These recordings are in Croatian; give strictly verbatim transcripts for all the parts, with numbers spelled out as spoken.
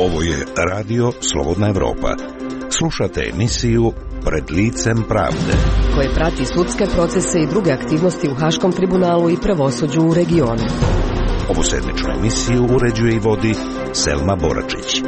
Ovo je Radio Slobodna Evropa. Slušate emisiju Pred licem pravde, koje prati sudske procese i druge aktivnosti u Haškom tribunalu i pravosuđu u regionu. Ovu sedmičnu emisiju uređuje i vodi Selma Boračić.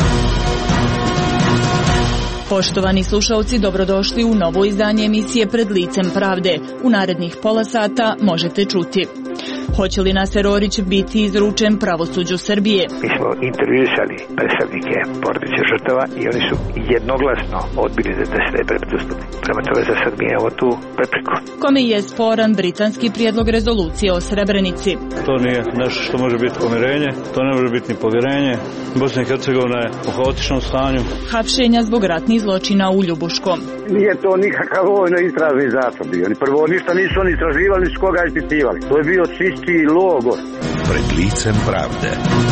Poštovani slušalci, dobrodošli u novo izdanje emisije Pred licem pravde. U narednih pola sata možete čuti: hoće li Naser Orić biti izručen pravosuđu Srbije? Mi smo intervjuisali predstavnike porodice žrtava i oni su jednoglasno odbili da se taj predmet ustupi. Prema tome za sad mi imamo tu prepreku. Kome je sporan britanski prijedlog rezolucije o Srebrenici? To nije nešto što može biti pomirenje, to ne može biti ni povjerenje. Bosna i Hercegovina je u haotičnom stanju. Hapšenja zbog ratnih zločina u Ljubuškom. Nije to nikakav vojno istražni zatvor bio. Prvo ništa nisu oni istraživali, nisu koga ispitivali. To je bio čisti logor. Pred licem pravde.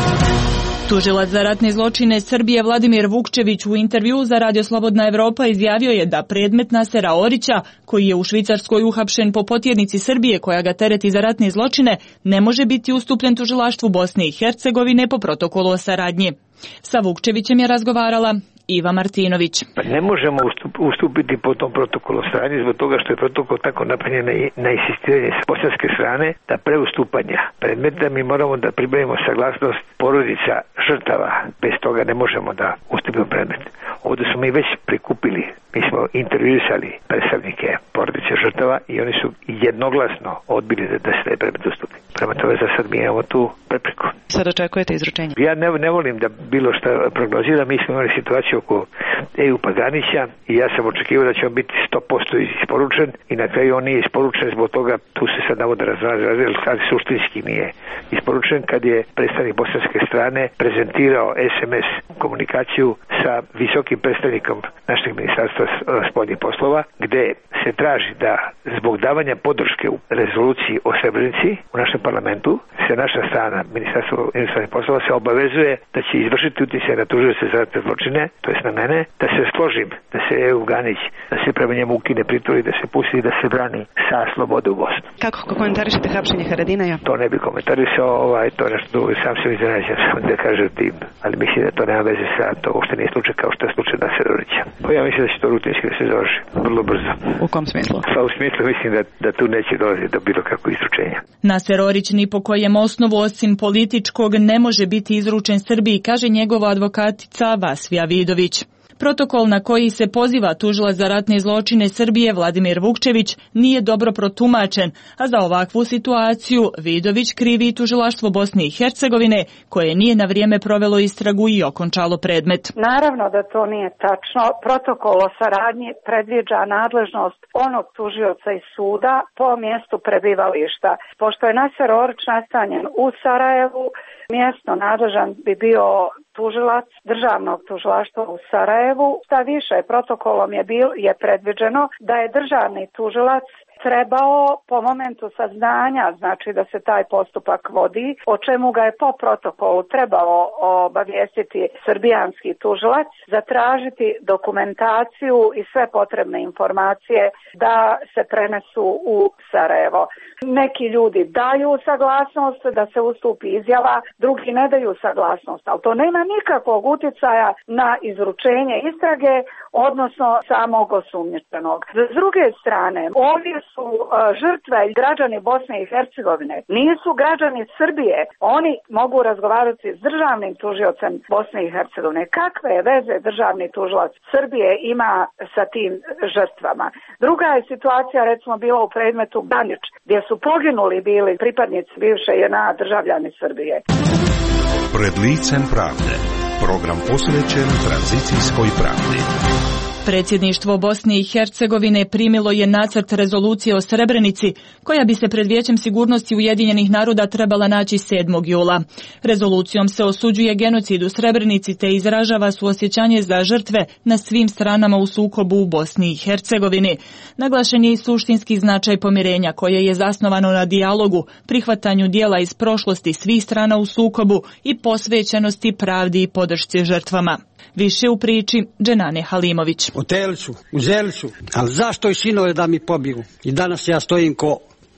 Tužilac za ratne zločine Srbije Vladimir Vukčević u intervju za Radio Slobodna Evropa izjavio je da predmet Nasera Orića, koji je u Švicarskoj uhapšen po potjernici Srbije koja ga tereti za ratne zločine, ne može biti ustupljen tužilaštvu Bosne i Hercegovine po protokolu o saradnji. Sa Vukčevićem je razgovarala Iva Martinović. Pa ne možemo ustupiti po tom protokolu saradnje zbog toga što je protokol tako napravljen na insistiranje s bosanske strane da pre ustupanja predmeta mi moramo da pribavimo saglasnost porodica žrtava. Bez toga ne možemo da ustupimo predmet. Ovdje smo mi već prikupili, mi smo intervjuisali predstavnike porodice žrtava i oni su jednoglasno odbili da se taj predmet ustupi. Prema tome za sad mi imamo tu prepreku. Sad očekujete izručenje? Ja ne, ne volim da bilo šta prognoziram. Mi smo imali situaciju oko Ejupa Ganića i ja sam očekivao da će on biti sto posto isporučen i na kraju on nije isporučen, zbog toga tu se sad navode razvali, ali suštinski nije isporučen kad je predstavnik bosanske strane prezentirao es em es komunikaciju sa visokim predstavnikom našeg ministarstva spoljnih poslova, gde se traži da zbog davanja podrške u rezoluciji o Srebrenici u našem parlamentu se naša strana, ministarstvo inostranih poslova, se obavezuje da će izvršiti utjecaj na tužioce za ratne zločine, to jest na mene, da se složim, da se Ejup Ganić, da se prema njemu ukine pritvor i da se pusti da se brani sa slobode u Bosnu. Kako komentarišete hapšenje Haradinaja? To ne bi komentarisao, ovaj, to nešto drugo, sam se iznenađen da kažem tim, ali mislim da to nema veze sa to, uopšte nije slučaj kao što je slučaj Nasera Orića. Pa ja mislim da će to rutinski da se završi vrlo brzo. U kom smislu? Pa u smislu mislim da, da tu neće dolaziti do bilo kakvog izručenja. Naser Orić ni po kojem osnovu osim političkog ne može biti izručen Srbiji, kaže njegova advokatica Vasvija Vidović. Protokol na koji se poziva tužilac za ratne zločine Srbije Vladimir Vukčević nije dobro protumačen, a za ovakvu situaciju Vidović krivi i tužilaštvo Bosne i Hercegovine, koje nije na vrijeme provelo istragu i okončalo predmet. Naravno da to nije tačno. Protokol o saradnji predviđa nadležnost onog tužioca iz suda po mjestu prebivališta. Pošto je Naser Orić nastanjen u Sarajevu, mjesno nadležan bi bio tužilac državnog tužilaštva u Sarajevu. Šta više, protokolom je, bil, je predviđeno da je državni tužilac trebao po momentu saznanja, znači da se taj postupak vodi, o čemu ga je po protokolu trebalo obavijestiti srbijanski tužilac, zatražiti dokumentaciju i sve potrebne informacije da se prenesu u Sarajevo. Neki ljudi daju saglasnost da se ustupi izjava, drugi ne daju saglasnost, ali to nema nikakvog utjecaja na izručenje istrage, odnosno samog osumnjičenog. S druge strane, ovdje su uh, žrtve građani Bosne i Hercegovine, nisu građani Srbije. Oni mogu razgovarati s državnim tužiocem Bosne i Hercegovine. Kakve veze državni tužilac Srbije ima sa tim žrtvama? Druga je situacija, recimo, bila u predmetu Ganić, gdje su poginuli bili pripadnici bivše J N A, državljani Srbije. Pred licem pravde. Program posvećen tranzicijskoj pravdi. Predsjedništvo Bosne i Hercegovine primilo je nacrt rezolucije o Srebrenici, koja bi se pred Vijećem sigurnosti Ujedinjenih naroda trebala naći sedmog jula. Rezolucijom se osuđuje genocid u Srebrenici te izražava suosjećanje za žrtve na svim stranama u sukobu u Bosni i Hercegovini. Naglašen je i suštinski značaj pomirenja, koje je zasnovano na dijalogu, prihvatanju dijela iz prošlosti svih strana u sukobu i posvećenosti pravdi i podršci žrtvama. Više u priči Dženane Halimović. U Teliću, u Zeliću, ali zašto i sinove da mi pobiju? I danas ja stojim ko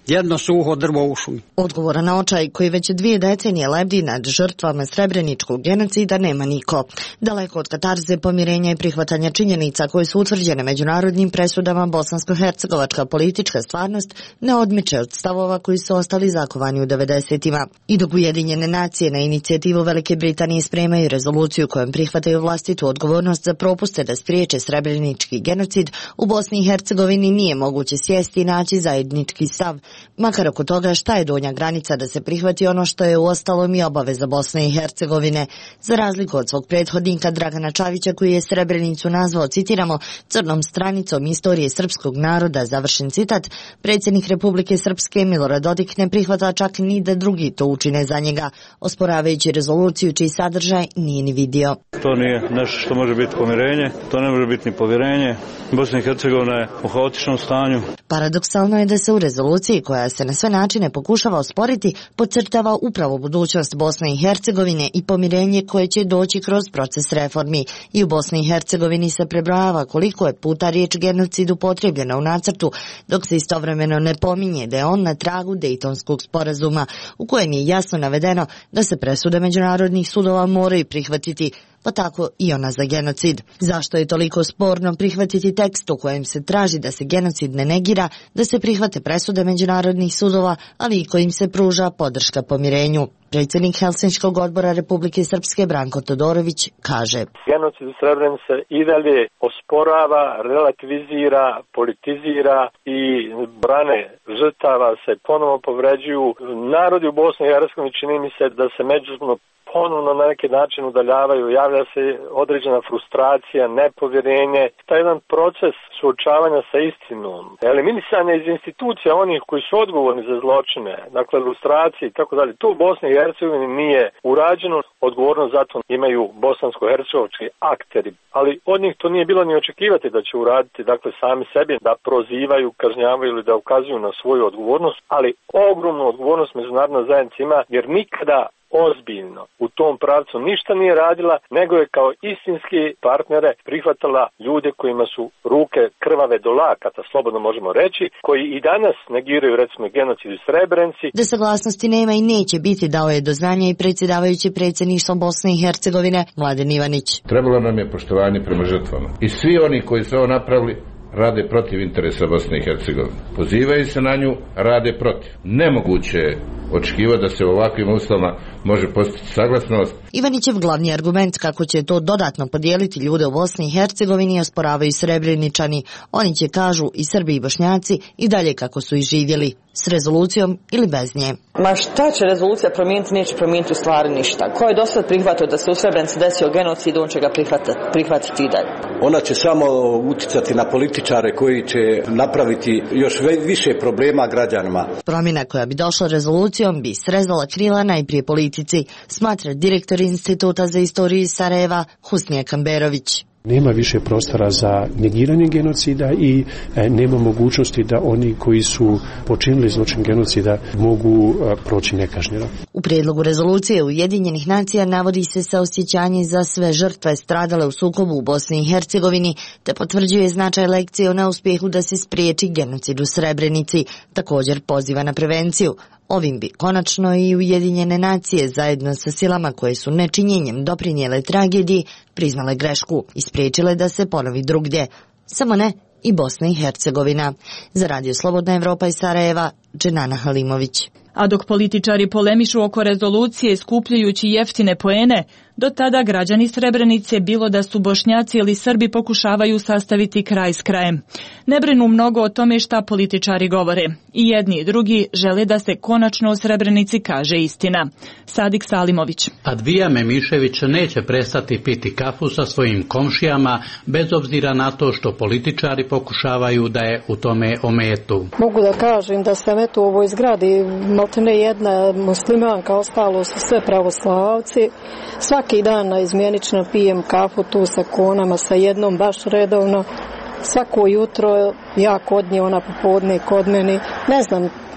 jedno suho drvo u šumi. Odgovora na očaj koji već dvije decenije lebdi nad žrtvama srebreničkog genocida nema niko. Daleko od katarze, pomirenja i prihvatanja činjenica koje su utvrđene međunarodnim presudama, bosansko-hercegovačka politička stvarnost ne odmiče od stavova koji su ostali zakovani u devedesetima. I dok Ujedinjene nacije na inicijativu Velike Britanije spremaju rezoluciju kojom prihvataju vlastitu odgovornost za propuste da spriječe srebrenički genocid, u Bosni i Hercegovini nije moguće sjesti i naći zajednički stav, makar oko toga šta je donja granica da se prihvati ono što je uostalom i obaveza Bosne i Hercegovine. Za razliku od svog prethodnika Dragana Čavića koji je Srebrenicu nazvao, citiramo, crnom stranicom istorije srpskog naroda, završen citat, predsjednik Republike Srpske Milorad Dodik ne prihvata čak ni da drugi to učine za njega, osporavajući rezoluciju čiji sadržaj nije ni vidio. To nije nešto što može biti pomirenje, to ne može biti ni povjerenje. Bosna i Hercegovina je u haotičnom stanju. Paradoksalno je da se u rezoluciji koja se na sve načine pokušava osporiti podcrtava upravo budućnost Bosne i Hercegovine i pomirenje koje će doći kroz proces reformi. I u Bosni i Hercegovini se prebrojava koliko je puta riječ genocid upotrijebljena u nacrtu, dok se istovremeno ne pominje da je on na tragu Dejtonskog sporazuma, u kojem je jasno navedeno da se presude međunarodnih sudova moraju prihvatiti, pa tako i ona za genocid. Zašto je toliko sporno prihvatiti tekst u kojem se traži da se genocid ne negira, da se prihvate presude međunarodnih sudova, ali i kojim se pruža podrška pomirenju? Predsjednik Helsinškog odbora Republike Srpske Branko Todorović kaže: Genocid u Srebrenici i dalje osporava, relativizira, politizira i brane žrtava se ponovo povređuju. Narodi u Bosni i Hercegovini čini mi se da se međusobno ponovno na neki način udaljavaju, javlja se određena frustracija, nepovjerenje. Taj jedan proces suočavanja sa istinom, eliminisanje iz institucija onih koji su odgovorni za zločine, dakle lustracije i tako dalje, to u Bosni i Hercegovini nije urađeno, odgovornost zato imaju bosansko-hercegovački akteri, ali od njih to nije bilo ni očekivati da će uraditi, dakle sami sebi, da prozivaju, kažnjavaju ili da ukazuju na svoju odgovornost, ali ogromnu odgovornost međunarodna zajednica ima, jer nikada ozbiljno u tom pravcu ništa nije radila, nego je kao istinski partnere prihvatala ljude kojima su ruke krvave do lakata, slobodno možemo reći, koji i danas negiraju recimo genocid u Srebrenici. Da saglasnosti nema i neće biti, dao je do znanja i predsjedavajući predsjedništvom Bosne i Hercegovine Mladen Ivanić. Trebalo nam je poštovanje prema žrtvama. I svi oni koji su ovo napravili rade protiv interesa Bosne i Hercegovine. Pozivaju se na nju, rade protiv. Nemoguće je očekivati da se u ovakvim uslovima može postići saglasnost. Ivanićev glavni argument kako će to dodatno podijeliti ljude u Bosni i Hercegovini osporavaju Srebreničani. Oni će, kažu, i Srbi i Bošnjaci i dalje kako su i živjeli, s rezolucijom ili bez nje. Ma šta će rezolucija promijeniti, neće promijeniti u stvari ništa. Ko je do sad prihvatio da se u Srebrenici desio genocid, on će ga prihvatiti, prihvatiti i dalje. Ona će samo uticati na političare koji će napraviti još više problema građanima. Promjena koja bi došla rezolucijom bi srezala krila najprije politici, smatra direktor Instituta za istoriju iz Sarajeva Husnija Kamberović. Nema više prostora za negiranje genocida i e, nema mogućnosti da oni koji su počinili zločin genocida mogu e, proći nekažnjeno. U prijedlogu rezolucije Ujedinjenih nacija navodi se saosjećanje za sve žrtve stradale u sukobu u Bosni i Hercegovini, te potvrđuje značaj lekcije o neuspjehu da se spriječi genocid u Srebrenici. Također poziva na prevenciju. Ovim bi konačno i Ujedinjene nacije zajedno sa silama koje su nečinjenjem doprinijele tragediji priznale grešku i spriječile da se ponovi drugdje. Samo ne i Bosna i Hercegovina. Za Radio Slobodna Evropa iz Sarajeva, Dženana Halimović. A dok političari polemišu oko rezolucije skupljajući jeftine poene, do tada građani Srebrenice, bilo da su Bošnjaci ili Srbi, pokušavaju sastaviti kraj s krajem. Ne brinu mnogo o tome šta političari govore. I jedni i drugi žele da se konačno u Srebrenici kaže istina. Sadik Salimović. Advija Memišević neće prestati piti kafu sa svojim komšijama, bez obzira na to što političari pokušavaju da je u tome ometu. Mogu da kažem da sam eto u ovoj zgradi maltene jedna muslimanka, ostalo su sve pravoslavci. Svaki dan naizmjenično pijem kafu tu sa konama, sa jednom baš redovno. Svako jutro ja kod nje, ona popodne kod meni. Ne znam,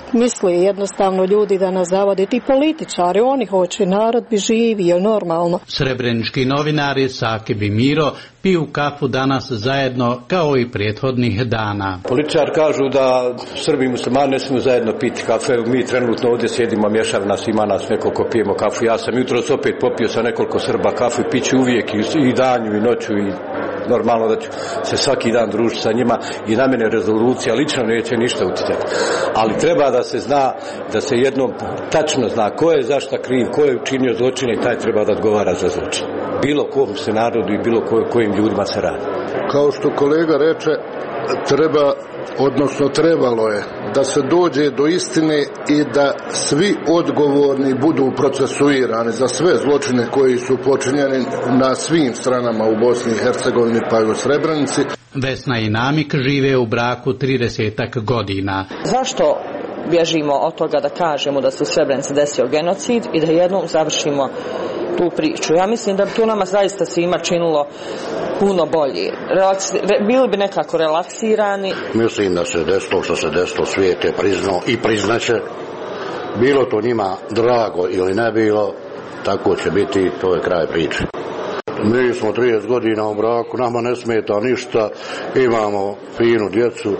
misli jednostavno ljudi da nas zavode, ti političari, oni hoće, narod bi živio normalno. Srebrenički novinari Sakib i Miro piju kafu danas zajedno kao i prethodnih dana. Političar kažu da Srbi i muslimani ne smiju zajedno piti kafe. Mi trenutno ovdje sjedimo, mješav nas, ima nas nekoliko pijemo kafu. Ja sam jutros opet popio sa nekoliko Srba kafu, piću uvijek i danju i noću i normalno da ću se svaki dan družiti sa njima i na mene rezolucija lično neće ništa utjecati. Ali treba da se zna, da se jednom tačno zna ko je zašta kriv, ko je učinio zločine i taj treba da odgovara za zločin. Bilo kom se narodu i bilo ko, kojim ljudima se radi. Kao što kolega reče, treba, odnosno trebalo je da se dođe do istine i da svi odgovorni budu procesuirani za sve zločine koji su počinjeni na svim stranama u Bosni i Hercegovini pa i u Srebrenici. Vesna i Namik žive u braku tridesetak godina. Zašto bježimo od toga da kažemo da se u Srebrenici desio genocid i da jednom završimo tu priču? Ja mislim da bi to nama zaista svima činilo puno bolje. Relaksi, bili bi nekako relaksirani. Mislim da se desilo što se desilo, svijet je priznao i priznaće. Bilo to njima drago ili ne bilo, tako će biti, to je kraj priče. Mi smo trideset godina u braku, nama ne smeta ništa, imamo finu djecu,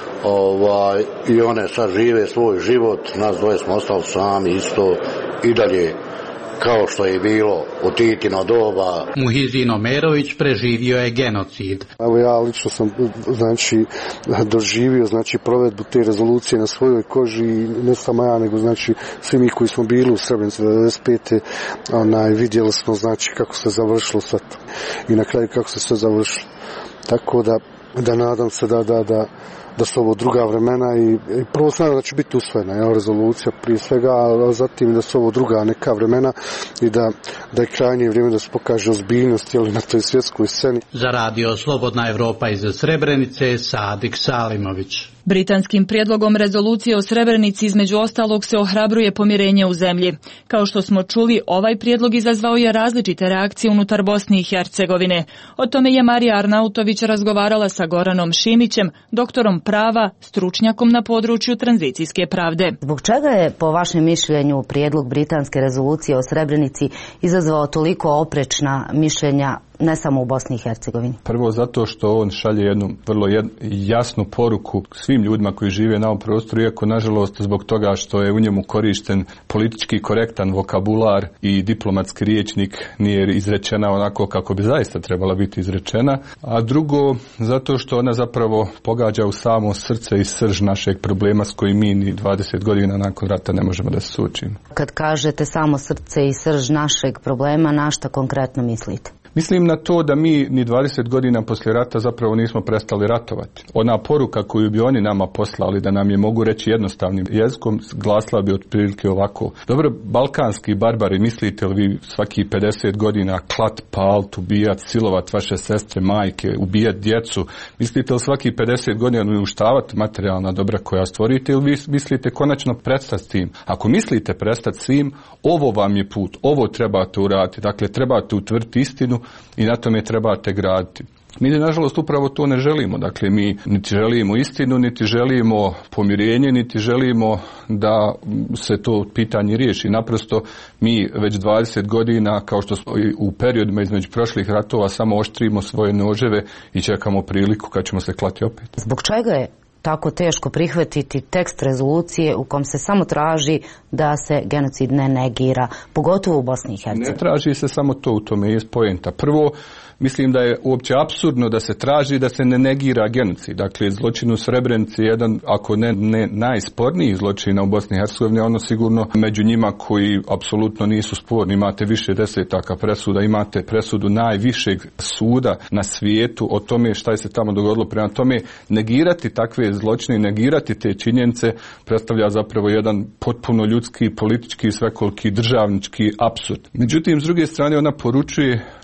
ovaj, i one sad žive svoj život, nas dvoje smo ostali sami isto i dalje kao što je bilo u Titino doba. Muhizin Omerović preživio je genocid. Evo ja lično sam znači doživio znači provedbu te rezolucije na svojoj koži i ne samo ja nego znači svi mi koji smo bili u Srebrenici devedeset pete onaj vidjeli smo znači kako se završilo sve to i na kraju kako se sve završilo. Tako da da nadam se da da da da su ovo druga vremena i, i prvo se nadam da će biti usvojena jel, rezolucija prije svega, a zatim da su ovo druga neka vremena i da, da je krajnje vrijeme da se pokaže ozbiljnost jel, na toj svjetskoj sceni. Za radio Slobodna Evropa iz Srebrenice, Sadik Salimović. Britanskim prijedlogom rezolucije o Srebrenici između ostalog se ohrabruje pomirenje u zemlji. Kao što smo čuli, ovaj prijedlog izazvao je različite reakcije unutar Bosne i Hercegovine. O tome je Marija Arnautović razgovarala sa Goranom Šimićem, doktorom prava, stručnjakom na području tranzicijske pravde. Zbog čega je, po vašem mišljenju, prijedlog britanske rezolucije o Srebrenici izazvao toliko oprečna mišljenja ne samo u Bosni i Hercegovini? Prvo zato što on šalje jednu vrlo jed, jasnu poruku svim ljudima koji žive na ovom prostoru, iako nažalost zbog toga što je u njemu korišten politički korektan vokabular i diplomatski riječnik nije izrečena onako kako bi zaista trebala biti izrečena. A drugo, zato što ona zapravo pogađa u samo srce i srž našeg problema s kojim mi ni dvadeset godina nakon rata ne možemo da se suočimo. Kad kažete samo srce i srž našeg problema, na šta konkretno mislite? Mislim na to da mi ni dvadeset godina poslije rata zapravo nismo prestali ratovati. Ona poruka koju bi oni nama poslali, da nam je mogu reći jednostavnim jezikom, glasila bi otprilike ovako. Dobro, balkanski barbari, mislite li vi svaki pedeset godina klat, palt, ubijat, silovat vaše sestre, majke, ubijat djecu? Mislite li svaki pedeset godina uništavati materijalna dobra koja stvorite ili vi mislite konačno prestati s tim? Ako mislite prestati s tim, ovo vam je put, ovo trebate uraditi. Dakle, trebate utvrditi istinu i na tome trebate graditi. Mi nažalost upravo to ne želimo. Dakle, mi niti želimo istinu, niti želimo pomirenje, niti želimo da se to pitanje riješi. Naprosto mi već dvadeset godina, kao što smo u periodima između prošlih ratova, samo oštrimo svoje noževe i čekamo priliku kad ćemo se klati opet. Zbog čega je tako teško prihvatiti tekst rezolucije u kom se samo traži da se genocid ne negira, pogotovo u Bosni i Hercegovini? Ne traži se samo to, u tome je poenta. Prvo, mislim da je uopće apsurdno da se traži da se ne negira genocid. Dakle, zločin u Srebrenici je jedan, ako ne, ne najsporniji zločina u Bosni i Hercegovini, ono sigurno među njima koji apsolutno nisu sporni. Imate više desetaka presuda, imate presudu najvišeg suda na svijetu o tome šta je se tamo dogodilo. Prema tome, negirati takve zločine i negirati te činjenice predstavlja zapravo jedan potpuno ljudski, politički, svekoliki, državnički apsurd. Međutim, s druge strane, ona poručuje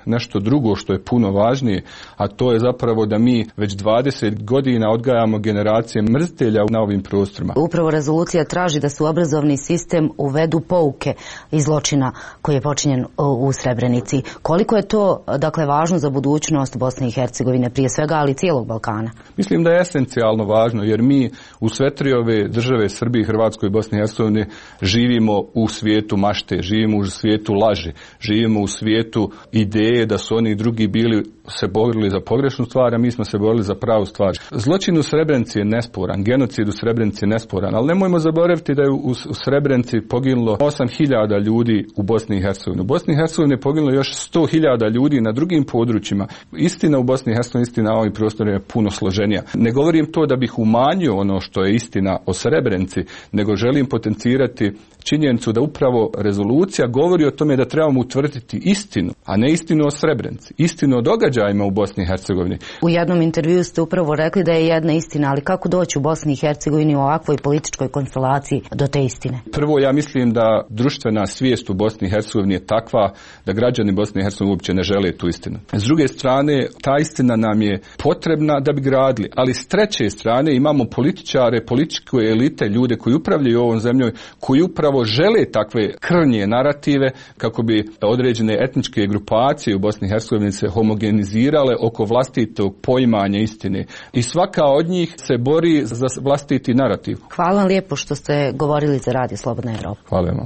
nešto drugo što je puno važnije, a to je zapravo da mi već dvadeset godina odgajamo generacije mrzitelja na ovim prostorima. Upravo rezolucija traži da se u obrazovni sistem uvedu pouke iz zločina koji je počinjen u Srebrenici. Koliko je to, dakle, važno za budućnost Bosne i Hercegovine prije svega, ali i cijelog Balkana? Mislim da je esencijalno važno, jer mi u sve tri ove države, Srbiji, Hrvatskoj i Bosni i Hercegovini, živimo u svijetu mašte, živimo u svijetu laži, živimo u svijetu ideje da su oni drugi bili se borili za pogrešnu stvar, a mi smo se borili za pravu stvar. Zločin u Srebrenici je nesporan, genocid u Srebrenici je nesporan, ali nemojmo zaboraviti da je u Srebrenici poginulo osam hiljada ljudi u Bosni i Hercegovini. U Bosni i Hercegovini je poginulo još sto hiljada ljudi na drugim područjima. Istina u Bosni i Hercegovini, istina na ovim prostorima je puno složenija. Ne govorim to da bih umanjio ono što je istina o Srebrenici, nego želim potencirati činjenicu da upravo rezolucija govori o tome da trebamo utvrditi istinu, a ne istinu o Srebrenici, istinu o događajima u Bosni i Hercegovini. U jednom intervjuu ste upravo rekli da je jedna istina, ali kako doći u Bosni i Hercegovini u ovakvoj političkoj konstelaciji do te istine? Prvo, ja mislim da društvena svijest u Bosni i Hercegovini je takva da građani Bosne i Hercegovine uopće ne žele tu istinu. S druge strane, ta istina nam je potrebna da bi gradili, ali s treće strane imamo političare, političke elite, ljude koji upravljaju ovom zemljom, koji upravo žele takve krnje narative kako bi određene etničke grupacije u Bosni i Hercegovini se homogenizirale oko vlastitog poimanja istine. I svaka od njih se bori za vlastiti narativ. Hvala vam lijepo što ste govorili za Radio Slobodna Evropa. Hvala vam.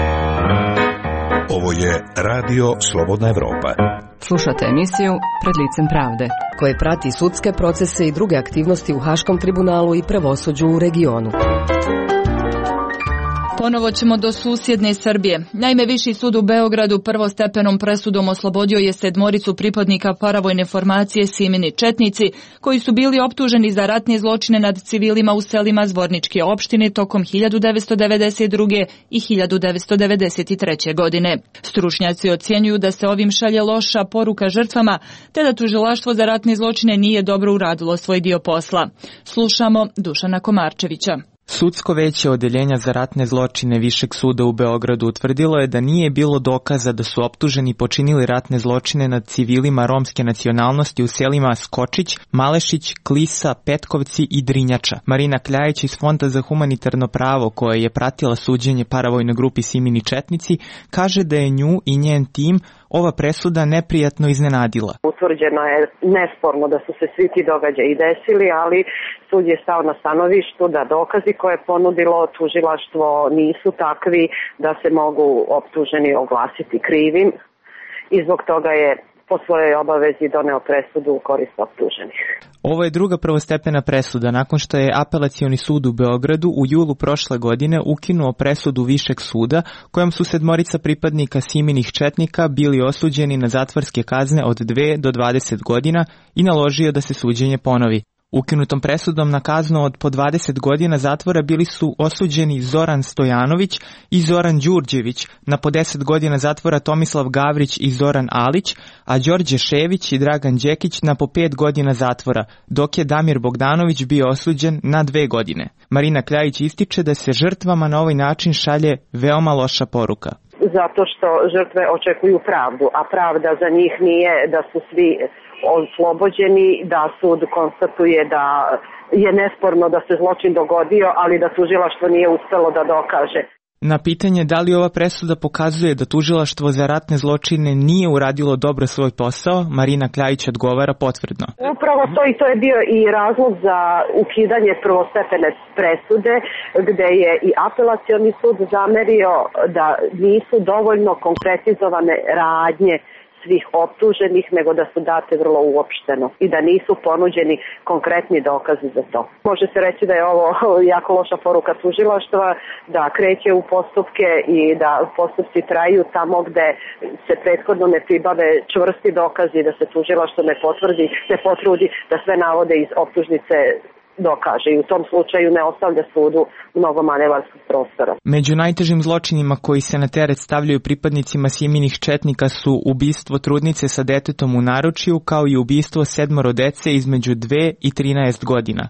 Ovo je Radio Slobodna Evropa. Slušate emisiju Pred licem pravde, koje prati sudske procese i druge aktivnosti u Haškom tribunalu i pravosuđu u regionu. Ponovo ćemo do susjedne Srbije. Naime, Viši sud u Beogradu prvostepenom presudom oslobodio je sedmoricu pripadnika paravojne formacije Simini četnici, koji su bili optuženi za ratne zločine nad civilima u selima Zvorničke opštine tokom hiljadu devetsto devedeset druge. i hiljadu devetsto devedeset treće. godine. Stručnjaci ocjenjuju da se ovim šalje loša poruka žrtvama, te da tužilaštvo za ratne zločine nije dobro uradilo svoj dio posla. Slušamo Dušana Komarčevića. Sudsko veće odeljenja za ratne zločine Višeg suda u Beogradu utvrdilo je da nije bilo dokaza da su optuženi počinili ratne zločine nad civilima romske nacionalnosti u selima Skočić, Malešić, Klisa, Petkovci i Drinjača. Marina Kljajić iz Fonda za humanitarno pravo, koja je pratila suđenje paravojnoj grupi Simini četnici, kaže da je nju i njen tim ova presuda neprijatno iznenadila. Utvrđeno je nesporno da su se svi ti događaji desili, ali sud je stao na stanovištu da dokazi koje je ponudilo tužilaštvo nisu takvi da se mogu optuženi oglasiti krivim i zbog toga je po svojoj obavezi doneo presudu u korist optuženih. Ovo je druga prvostepena presuda nakon što je Apelacioni sud u Beogradu u julu prošle godine ukinuo presudu Višeg suda kojom su sedmorica pripadnika Siminih četnika bili osuđeni na zatvorske kazne od dve do dvadeset godina i naložio da se suđenje ponovi. Ukinutom presudom na kaznu od po dvadeset godina zatvora bili su osuđeni Zoran Stojanović i Zoran Đurđević, na po deset godina zatvora Tomislav Gavrić i Zoran Alić, a Đorđe Šević i Dragan Đekić na po pet godina zatvora, dok je Damir Bogdanović bio osuđen na dve godine. Marina Kljajić ističe da se žrtvama na ovaj način šalje veoma loša poruka. Zato što žrtve očekuju pravdu, a pravda za njih nije da su svi oslobođeni, da sud konstatuje da je nesporno da se zločin dogodio, ali da tužilaštvo nije uspelo da dokaže. Na pitanje da li ova presuda pokazuje da tužilaštvo za ratne zločine nije uradilo dobro svoj posao, Marina Kljajić odgovara potvrdno. Upravo to i to je bio i razlog za ukidanje prvostepene presude, gde je i Apelacioni sud zamerio da nisu dovoljno konkretizovane radnje svih optuženih, nego da su date vrlo uopšteno i da nisu ponuđeni konkretni dokazi za to. Može se reći da je ovo jako loša poruka tužilaštva, da kreće u postupke i da postupci traju tamo gde se prethodno ne pribave čvrsti dokazi, da se tužilaštvo ne potvrdi, ne potrudi da sve navode iz optužnice dokaže i u tom slučaju ne ostavlja sudu mnogo manevarskog prostora. Među najtežim zločinima koji se na teret stavljaju pripadnicima Siminih četnika su ubistvo trudnice sa detetom u naručju, kao i ubistvo sedmoro dece između dve i trinaest godina.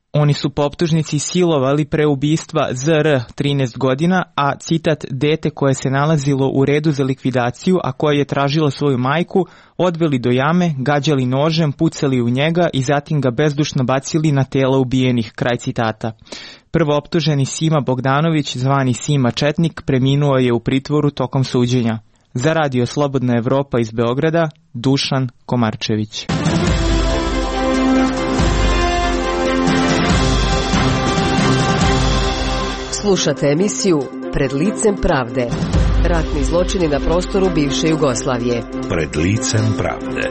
Oni su po optužnici silovali pre ubistva Z R trinaest godina, a citat dete koje se nalazilo u redu za likvidaciju, a koja je tražila svoju majku, odveli do jame, gađali nožem, pucali u njega i zatim ga bezdušno bacili na tela ubijenih, kraj citata. Prvo optuženi Sima Bogdanović, zvani Sima Četnik, preminuo je u pritvoru tokom suđenja. Za Radio Slobodna Evropa iz Beograda, Dušan Komarčević. Slušate emisiju Pred licem pravde. Ratni zločini na prostoru bivše Jugoslavije. Pred licem pravde.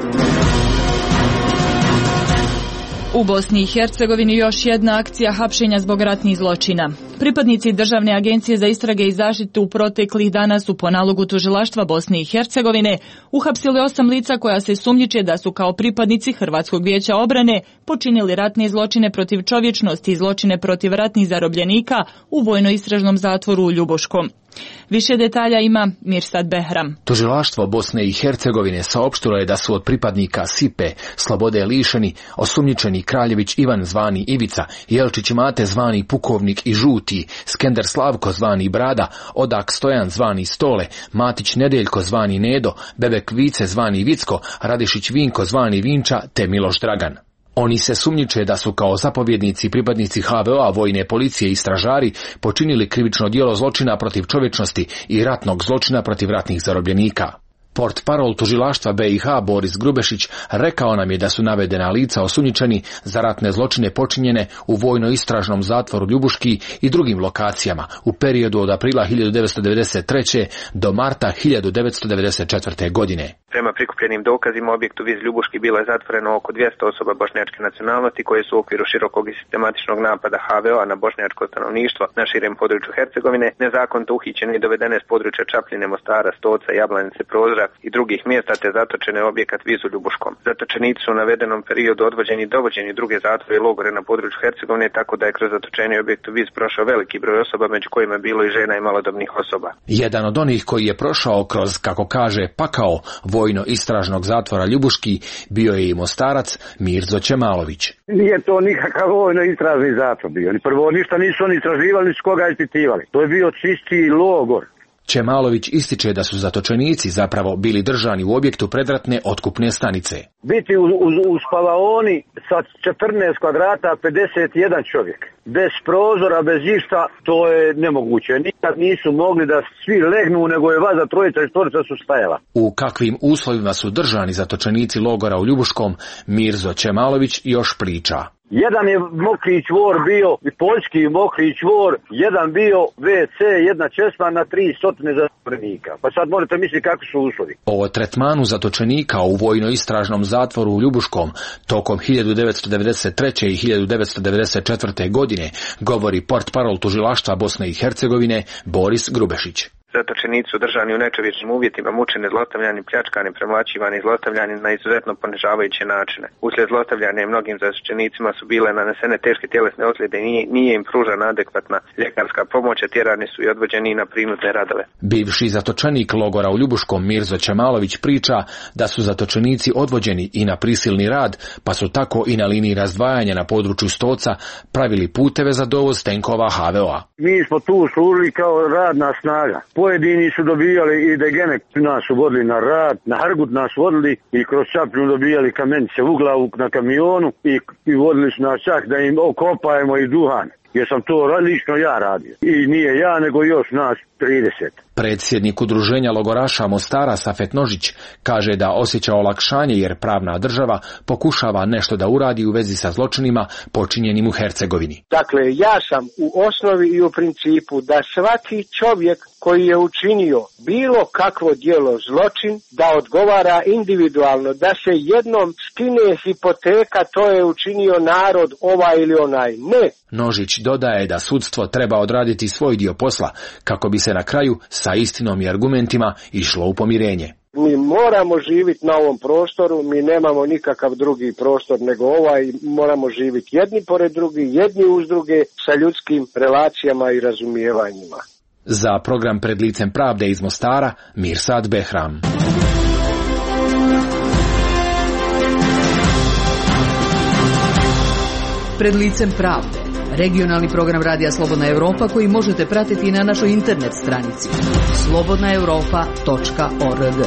U Bosni i Hercegovini još jedna akcija hapšenja zbog ratnih zločina. Pripadnici Državne agencije za istrage i zaštitu u proteklih dana su po nalogu tužilaštva Bosne i Hercegovine uhapsili osam lica koja se sumnjiče da su kao pripadnici Hrvatskog vijeća obrane počinili ratne zločine protiv čovječnosti i zločine protiv ratnih zarobljenika u vojno-istražnom zatvoru u Ljubuškom. Više detalja ima Mirsad Behram. Tužilaštvo Bosne i Hercegovine saopštilo je da su od pripadnika Sipe slobode lišeni osumnjičeni Kraljević Ivan zvani Ivica, Jelčić Mate zvani Pukovnik i Žuti, Skender Slavko zvani Brada, Odak Stojan zvani Stole, Matić Nedeljko zvani Nedo, Bebek Vice zvani Vicko, Radišić Vinko zvani Vinča te Miloš Dragan. Oni se sumnjiče da su kao zapovjednici pripadnici H V O-a, vojne policije i stražari počinili krivično djelo zločina protiv čovječnosti i ratnog zločina protiv ratnih zarobljenika. Portparol tužilaštva B i H Boris Grubešić rekao nam je da su navedena lica osumnjičeni za ratne zločine počinjene u vojno-istražnom zatvoru Ljubuški i drugim lokacijama u periodu od aprila hiljadu devetsto devedeset treće do marta hiljadu devetsto devedeset četvrte godine. Prema prikupljenim dokazima, objektu Viz Ljubuški bilo je zatvoreno oko dvjesto osoba bošnjačke nacionalnosti koje su u okviru širokog i sistematičnog napada H V O-a na bošnjačko stanovništvo na širem području Hercegovine nezakonito uhićene i dovedene s područja Čapljine, Mostara, Stoca, Jablanice, Prozora i drugih mjesta te zatočene u objekat Viz u Ljubuškom. Zatočenici su u navedenom periodu odvođeni i dovođeni u druge zatvore i logore na području Hercegovine, tako da je kroz zatočenje u objektu Viz prošao veliki broj osoba, među kojima je bilo i žena i malodobnih osoba. Jedan od onih koji je prošao kroz, kako kaže, pakao vojno-istražnog zatvora Ljubuški bio je i Mostarac Mirzo Čemalović. Nije to nikakav vojno-istražni zatvor bio. Prvo ništa nisu oni istraživali, s koga ispitivali. To je bio čisti logor. Čemalović ističe da su zatočenici zapravo bili držani u objektu predratne otkupne stanice. Biti u, u, u spavaoni sa četrnaest kvadrata, pedeset jedan čovjek. Bez prozora, bez išta, to je nemoguće. Nikad nisu mogli da svi legnu, nego je vaza trojica i štorica su stajala. U kakvim uslovima su držani zatočenici logora u Ljubuškom, Mirzo Čemalović još priča. Jedan je mokri čvor bio, i poljski mokri čvor, jedan bio ve ce, jedna česma na tri stotine zatvorenika. Pa sad možete misliti kakvi su uslovi. O tretmanu zatočenika u vojno-istražnom zatvoru u Ljubuškom tokom hiljadu devetsto devedeset treće i hiljadu devetsto devedeset četvrte godine govori portparol tužilaštva Bosne i Hercegovine Boris Grubešić. Zatočenici su držani u nečovječnim uvjetima, mučeni, zlostavljani, pljačkani, premlaćivani, zlostavljani na izuzetno ponižavajuće načine. Uslijed zlostavljanja mnogim zatočenicima su bile nanesene teške tjelesne ozljede i nije, nije im pružana adekvatna ljekarska pomoć, a tjerani su i odvođeni na prinudne radove. Bivši zatočenik logora u Ljubuškom Mirzo Čemalović priča da su zatočenici odvođeni i na prisilni rad, pa su tako i na liniji razdvajanja na području Stoca pravili puteve za dovoz tenkova H V O-a. Mi smo tu služili kao radna snaga. Pojedini su dobijali i Degenek nas su vodili na rad, na Hargut nas vodili i kroz Čapljinu dobijali kamenice u glavu na kamionu i, i vodili su nas čak da im okopajemo i duhan. Jer sam to lično ja radio. I nije ja, nego još nas trideset. Predsjednik udruženja logoraša Mostara Safet Nožić kaže da osjeća olakšanje jer pravna država pokušava nešto da uradi u vezi sa zločinima počinjenim u Hercegovini. Dakle, ja sam u osnovi i u principu da svaki čovjek koji je učinio bilo kakvo djelo zločin, da odgovara individualno, da se jednom skine hipoteka, to je učinio narod ovaj ili onaj. Ne. Nožić dodaje da sudstvo treba odraditi svoj dio posla kako bi se na kraju sa istinom i argumentima išlo u pomirenje. Mi moramo živjeti na ovom prostoru, mi nemamo nikakav drugi prostor nego ovaj, moramo živjeti jedni pored drugi, jedni uz druge sa ljudskim relacijama i razumijevanjima. Za program Pred licem pravde iz Mostara, Mirsad Behram. Pred licem pravde. Regionalni program Radija Slobodna Europa koji možete pratiti na našoj internet stranici slobodna europa tačka org.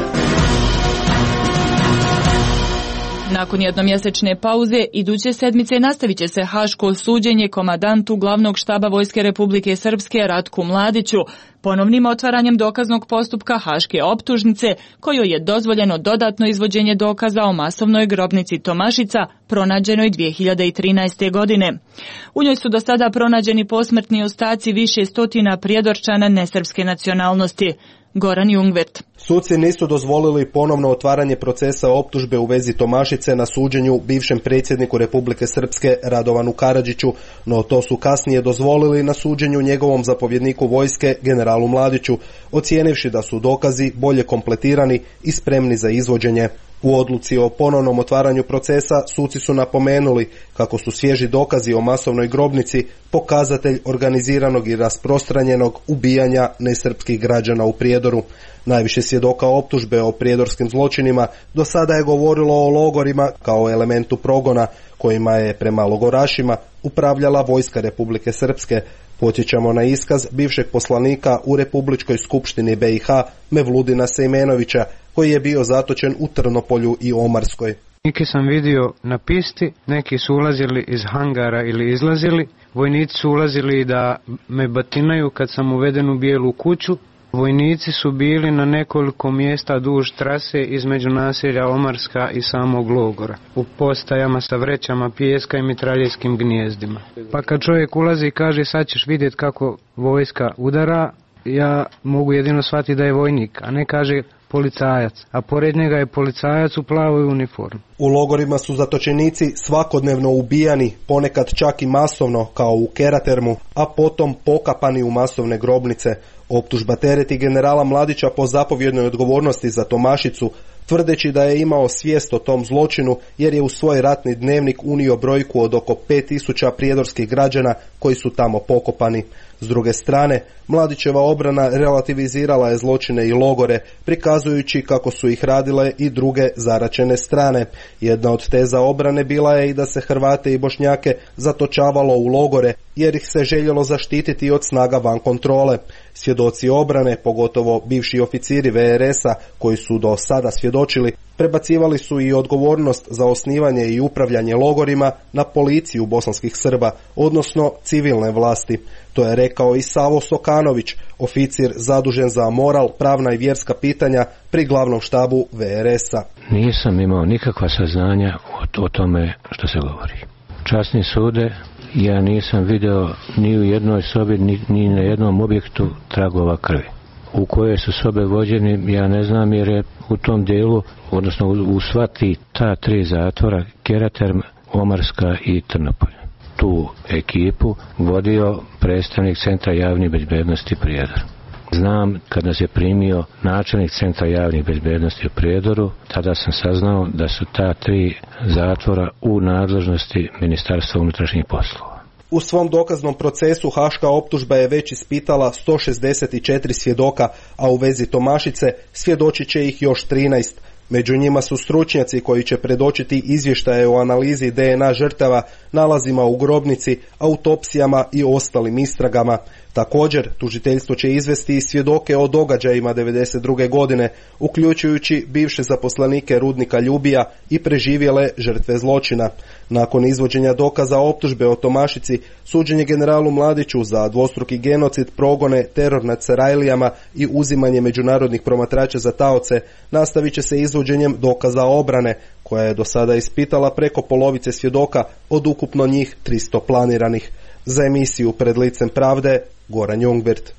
Nakon jednomjesečne pauze, iduće sedmice nastavit će se haško suđenje komandantu glavnog štaba Vojske Republike Srpske Ratku Mladiću, ponovnim otvaranjem dokaznog postupka haške optužnice, kojoj je dozvoljeno dodatno izvođenje dokaza o masovnoj grobnici Tomašica, pronađenoj dvije hiljade trinaeste. godine. U njoj su do sada pronađeni posmrtni ostaci više stotina prijedorčana nesrpske nacionalnosti. Goran Jungvert. Suci nisu dozvolili ponovno otvaranje procesa optužbe u vezi Tomašice na suđenju bivšem predsjedniku Republike Srpske Radovanu Karadžiću, no to su kasnije dozvolili na suđenju njegovom zapovjedniku vojske generalu Mladiću, ocijenivši da su dokazi bolje kompletirani i spremni za izvođenje. U odluci o ponovnom otvaranju procesa suci su napomenuli kako su svježi dokazi o masovnoj grobnici pokazatelj organiziranog i rasprostranjenog ubijanja nesrpskih građana u Prijedoru. Najviše svjedoka optužbe o prijedorskim zločinima do sada je govorilo o logorima kao elementu progona kojima je prema logorašima upravljala Vojska Republike Srpske. Podsjećamo na iskaz bivšeg poslanika u Republičkoj skupštini B i H Mevludina Sejmenovića, koji je bio zatočen u Trnopolju i Omarskoj. Neki sam vidio na pisti, neki su ulazili iz hangara ili izlazili, vojnici su ulazili da me batinaju kad sam uveden u bijelu kuću. Vojnici su bili na nekoliko mjesta duž trase između naselja Omarska i samog logora, u postajama sa vrećama pijeska i mitraljevskim gnjezdima. Pa kad čovjek ulazi i kaže sad ćeš vidjeti kako vojska udara, ja mogu jedino shvatiti da je vojnik, a ne kaže policajac, a pored njega je policajac u plavoj uniformi. U logorima su zatočenici svakodnevno ubijani, ponekad čak i masovno kao u Keratermu, a potom pokapani u masovne grobnice. Optužba tereti generala Mladića po zapovjednoj odgovornosti za Tomašicu, tvrdeći da je imao svijest o tom zločinu jer je u svoj ratni dnevnik unio brojku od oko pet tisuća prijedorskih građana koji su tamo pokopani. S druge strane, Mladićeva obrana relativizirala je zločine i logore, prikazujući kako su ih radile i druge zaraćene strane. Jedna od teza obrane bila je i da se Hrvate i Bošnjake zatočavalo u logore, jer ih se željelo zaštititi od snaga van kontrole. Svjedoci obrane, pogotovo bivši oficiri V R S-a koji su do sada svjedočili, prebacivali su i odgovornost za osnivanje i upravljanje logorima na policiju bosanskih Srba, odnosno civilne vlasti. To je rekao i Savo Sokanović, oficir zadužen za moral, pravna i vjerska pitanja pri glavnom štabu V R S-a. Nisam imao nikakva saznanja o, o tome što se govori. Časni sude, ja nisam video ni u jednoj sobi, ni, ni na jednom objektu tragova krvi. U koje su sobe vođeni, ja ne znam, jer je u tom dijelu, odnosno u, u sva ti, ta tri zatvora, Keraterm, Omarska i Trnopolj, tu ekipu vodio predstavnik Centra javne bezbednosti Prijedor. Znam, kad nas je primio načelnik Centra javne bezbednosti u Prijedoru, tada sam saznao da su ta tri zatvora u nadležnosti Ministarstva unutrašnjih poslova. U svom dokaznom procesu haška optužba je već ispitala sto šezdeset četiri svjedoka, a u vezi Tomašice svjedočit će ih još trinaest. Među njima su stručnjaci koji će predočiti izvještaje o analizi D N A žrtava, nalazima u grobnici, autopsijama i ostalim istragama. Također, tužiteljstvo će izvesti i svjedoke o događajima devedeset druge. godine, uključujući bivše zaposlenike rudnika Ljubija i preživjele žrtve zločina. Nakon izvođenja dokaza optužbe o Tomašici, suđenje generalu Mladiću za dvostruki genocid, progone, teror nad Sarajlijama i uzimanje međunarodnih promatrača za taoce nastavit će se izvođenjem dokaza obrane, koja je do sada ispitala preko polovice svjedoka od ukupno njih tristo planiranih. Za emisiju Pred licem pravde, Goran Jungvert.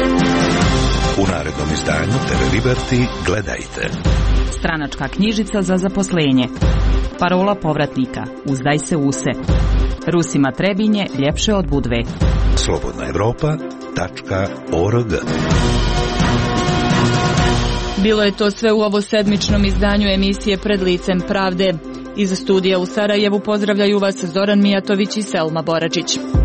U narednom izdanju T V Liberty gledajte. Stranačka knjižica za zaposlenje. Parola povratnika: uzdaj se u se. Rusima Trebinje ljepše od Budve. slobodna europa tačka org. Bilo je to sve u ovo sedmičnom izdanju emisije Pred licem pravde. Iz studija u Sarajevu pozdravljaju vas Zoran Mijatović i Selma Boračić.